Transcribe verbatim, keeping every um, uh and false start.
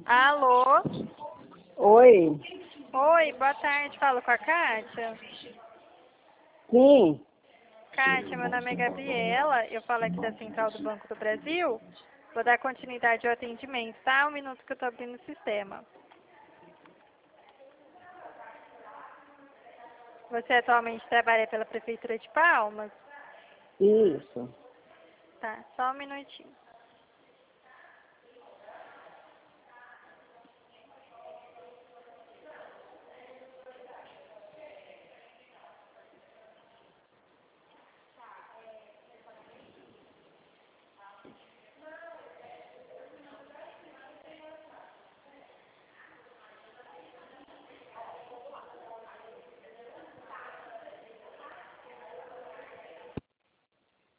Alô? Oi. Oi, boa tarde. Falo com a Kátia? Sim. Kátia, meu nome é Gabriela. Eu falo aqui da Central do Banco do Brasil. Vou dar continuidade ao atendimento, tá? Um minuto que eu tô abrindo o sistema. Você atualmente trabalha pela Prefeitura de Palmas? Isso. Tá, só um minutinho.